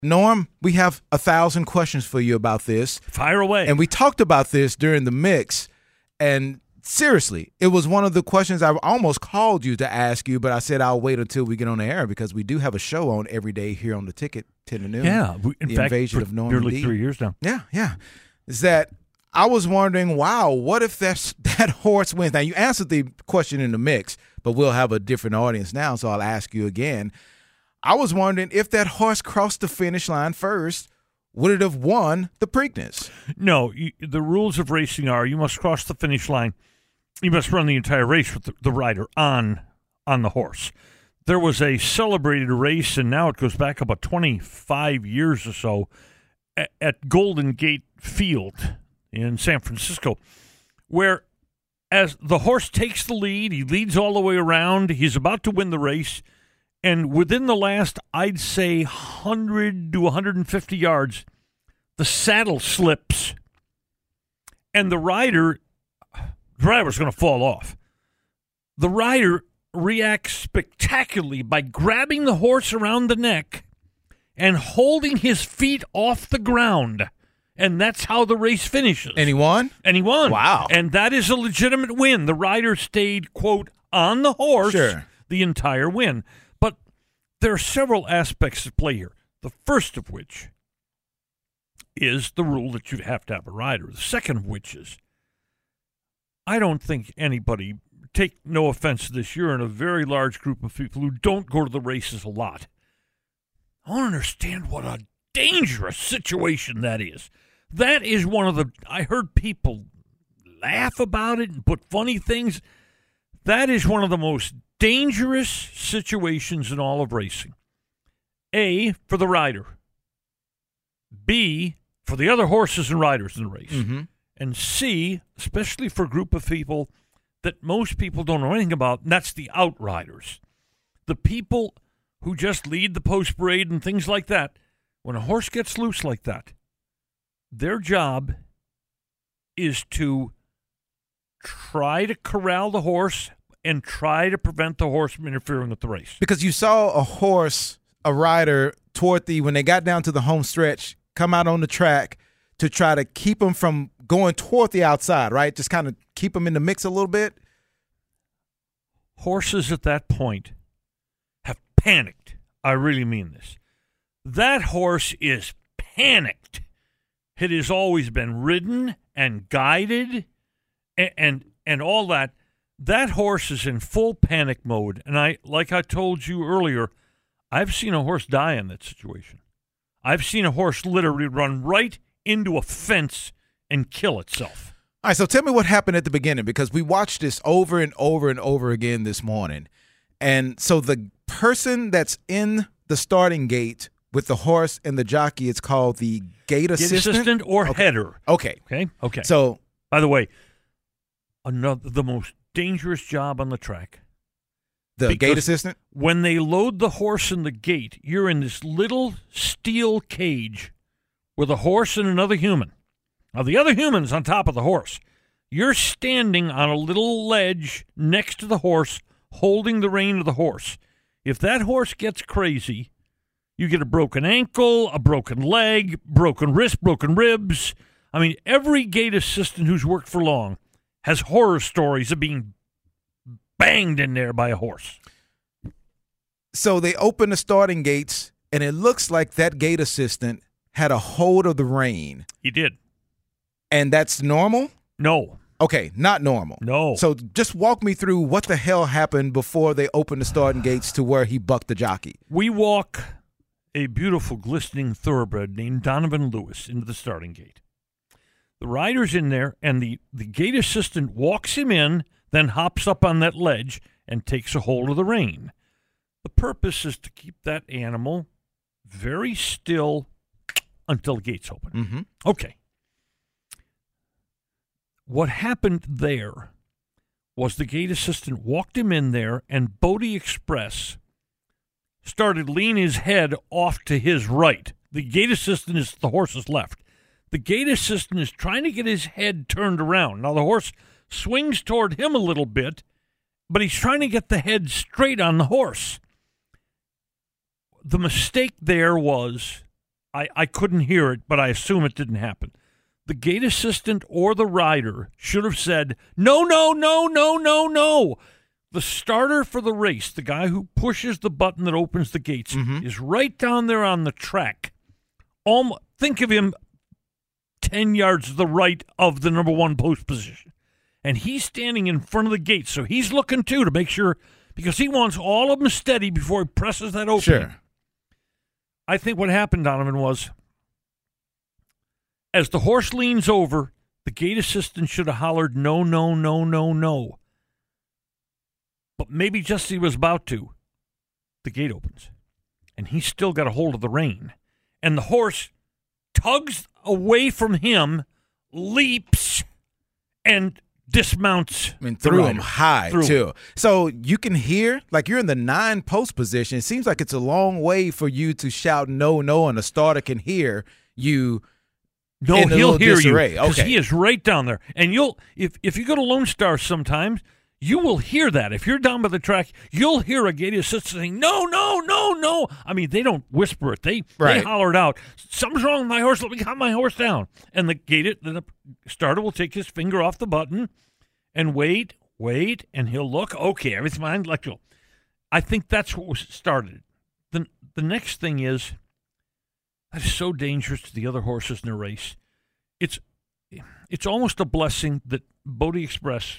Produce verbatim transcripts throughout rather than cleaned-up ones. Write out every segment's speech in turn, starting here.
Norm, we have a thousand questions for you about this. Fire away. And we talked about this during the mix, and seriously, it was one of the questions I almost called you to ask you, but I said I'll wait until we get on the air because we do have a show on every day here on The Ticket, ten to noon. Yeah. We, in the fact, Invasion for of Normandy. nearly three years now. Yeah, yeah. Is that I was wondering, wow, what if that's, that horse wins? Now, you answered the question in the mix, but we'll have a different audience now, so I'll ask you again. I was wondering if that horse crossed the finish line first, would it have won the Preakness? No, you, the rules of racing are you must cross the finish line. You must run the entire race with the, the rider on on the horse. There was a celebrated race, and now it goes back about twenty-five years or so, at, at Golden Gate Field in San Francisco, where as the horse takes the lead, he leads all the way around, he's about to win the race, and within the last, I'd say, one hundred to one hundred fifty yards, the saddle slips, and the rider, the rider's going to fall off. The rider reacts spectacularly by grabbing the horse around the neck and holding his feet off the ground, and that's how the race finishes. And he won? And he won. Wow. And that is a legitimate win. The rider stayed, quote, on the horse Sure. the entire win. There are several aspects at play here, the first of which is the rule that you have to have a rider. The second of which is I don't think anybody, take no offense to this, you're in a very large group of people who don't go to the races a lot. I don't understand what a dangerous situation that is. That is one of the, I heard people laugh about it and put funny things. That is one of the most dangerous situations in all of racing. A, for the rider. B, for the other horses and riders in the race. Mm-hmm. And C, especially for a group of people that most people don't know anything about, and that's the outriders. The people who just lead the post parade and things like that. When a horse gets loose like that, their job is to try to corral the horse and try to prevent the horse from interfering with the race. Because you saw a horse, a rider, toward the, when they got down to the home stretch, come out on the track to try to keep them from going toward the outside, right? Just kind of keep them in the mix a little bit. Horses at that point have panicked. I really mean this. That horse is panicked. It has always been ridden and guided and and, and all that. That horse is in full panic mode, and I, like I told you earlier, I've seen a horse die in that situation. I've seen a horse literally run right into a fence and kill itself. All right, so tell me what happened at the beginning, because we watched this over and over and over again this morning. And so the person that's in the starting gate with the horse and the jockey, it's called the gate, Gate assistant? assistant or okay. header. Okay. Okay? Okay. So, by the way, another the most dangerous job on the track. the Because gate assistant? When they load the horse in the gate, you're in this little steel cage with a horse and another human. Now, the other human's on top of the horse. You're standing on a little ledge next to the horse, holding the rein of the horse. If that horse gets crazy, you get a broken ankle, a broken leg, broken wrist, broken ribs. I mean, every gate assistant who's worked for long has horror stories of being banged in there by a horse. So they open the starting gates, and it looks like that gate assistant had a hold of the rein. He did. And that's normal? No. Okay, not normal. No. So just walk me through what the hell happened before they opened the starting gates to where he bucked the jockey. We walk a beautiful, glistening thoroughbred named Donovan Lewis into the starting gate. The rider's in there, and the, the gate assistant walks him in, then hops up on that ledge and takes a hold of the rein. The purpose is to keep that animal very still until the gates open. Mm-hmm. Okay. What happened there was the gate assistant walked him in there, and Bodie Express started leaning his head off to his right. The gate assistant is the horse's left. The gate assistant is trying to get his head turned around. Now, the horse swings toward him a little bit, but he's trying to get the head straight on the horse. The mistake there was I, I couldn't hear it, but I assume it didn't happen. The gate assistant or the rider should have said, no, no, no, no, no, no. The starter for the race, the guy who pushes the button that opens the gates, mm-hmm. is right down there on the track. Almost, think of him ten yards to the right of the number one post position. And he's standing in front of the gate, so he's looking, too, to make sure, because he wants all of them steady before he presses that opening. Sure. I think what happened, Donovan, was as the horse leans over, the gate assistant should have hollered, no, no, no, no, no. But maybe just as he was about to, the gate opens, and he's still got a hold of the rein. And the horse tugs away from him, leaps, and dismounts. I mean, threw him high, threw too. Him. So you can hear, like you're in the nine post position. It seems like it's a long way for you to shout no, no, and the starter can hear you. No, he'll hear disarray. you because okay. he is right down there. And you'll, if if you go to Lone Star sometimes, you will hear that. If you're down by the track, you'll hear a gate assistant saying, no, no, no, no. I mean, they don't whisper it. They right. they holler it out. Something's wrong with my horse. Let me calm my horse down. And the gate, the starter will take his finger off the button and wait, wait, and he'll look. Okay, everything's fine. Let go. I think that's what was started. The, the next thing is, that is so dangerous to the other horses in the race. It's it's almost a blessing that Bodie Express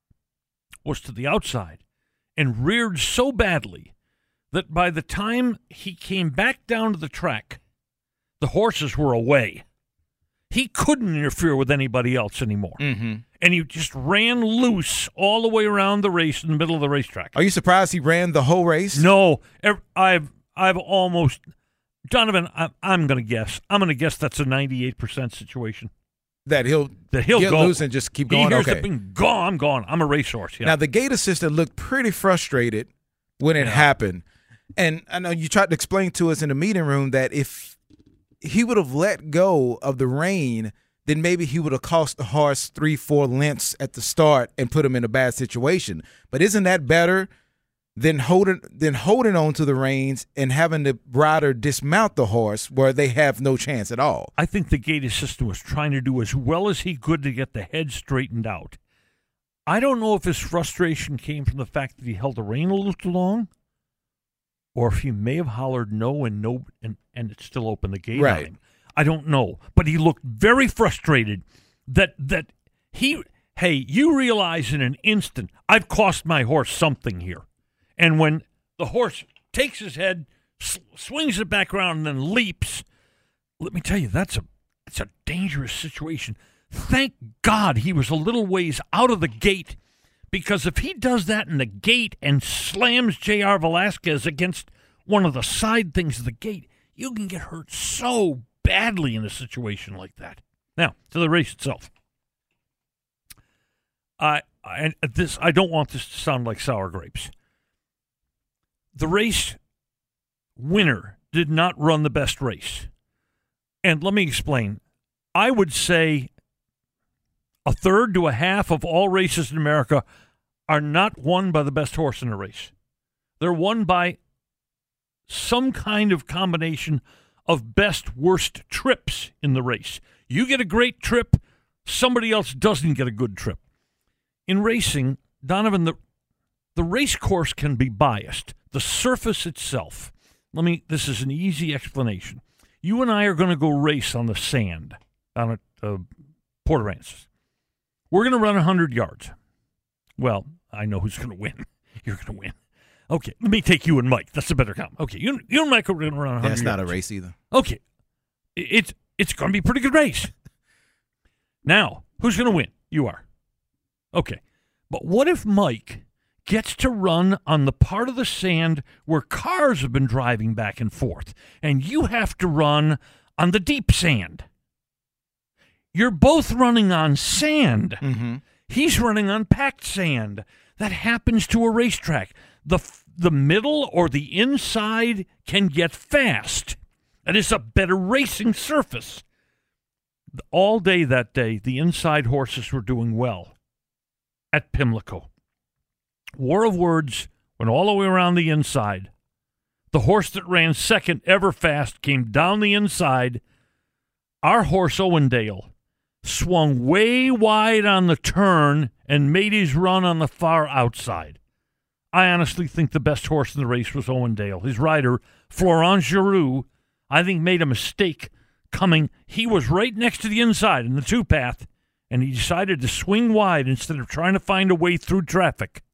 was to the outside and reared so badly that by the time he came back down to the track, the horses were away. He couldn't interfere with anybody else anymore. Mm-hmm. And he just ran loose all the way around the race in the middle of the racetrack. Are you surprised he ran the whole race? No. I've I've almost... Donovan, I'm, I'm going to guess. I'm going to guess that's a ninety-eight percent situation. That he'll, that he'll get go. loose and just keep going? He hears okay. the thing, go, I'm gone. I'm a racehorse. Yeah. Now, the gate assistant looked pretty frustrated when it yeah. happened. And I know you tried to explain to us in the meeting room that if he would have let go of the rein, then maybe he would have cost the horse three, four lengths at the start and put him in a bad situation. But isn't that better than holding than holding on to the reins and having the rider dismount the horse where they have no chance at all? I think the gate assistant was trying to do as well as he could to get the head straightened out. I don't know if his frustration came from the fact that he held the rein a little too long, or if he may have hollered no and no and, and it still opened the gate right. on him. I don't know. But he looked very frustrated that that he hey, you realize in an instant, I've cost my horse something here. And when the horse takes his head, sw- swings it back around, and then leaps, let me tell you, that's a it's a dangerous situation. Thank God he was a little ways out of the gate, because if he does that in the gate and slams J R. Velasquez against one of the side things of the gate, you can get hurt so badly in a situation like that. Now, to the race itself. I, I this I don't want this to sound like sour grapes. The race winner did not run the best race. And let me explain. I would say a third to a half of all races in America are not won by the best horse in a race. They're won by some kind of combination of best, worst trips in the race. You get a great trip, somebody else doesn't get a good trip. In racing, Donovan, the, the race course can be biased. The surface itself. Let me, this is an easy explanation. You and I are going to go race on the sand down at uh, Port Aransas. We're going to run one hundred yards. Well, I know who's going to win. You're going to win. Okay, let me take you and Mike. That's a better count. Okay, you, you and Mike are going to run one hundred yards. That's not yards. A race either. Okay, it's, it's going to be a pretty good race. Now, who's going to win? You are. Okay, but what if Mike gets to run on the part of the sand where cars have been driving back and forth, and you have to run on the deep sand? You're both running on sand. Mm-hmm. He's running on packed sand. That happens to a racetrack. The, the middle or the inside can get fast. That is a better racing surface. All day that day, the inside horses were doing well at Pimlico. War of Words went all the way around the inside. The horse that ran second, Everfast, came down the inside. Our horse, Owendale, swung way wide on the turn and made his run on the far outside. I honestly think the best horse in the race was Owendale. His rider, Florent Giroux, I think made a mistake coming. He was right next to the inside in the two-path, and he decided to swing wide instead of trying to find a way through traffic.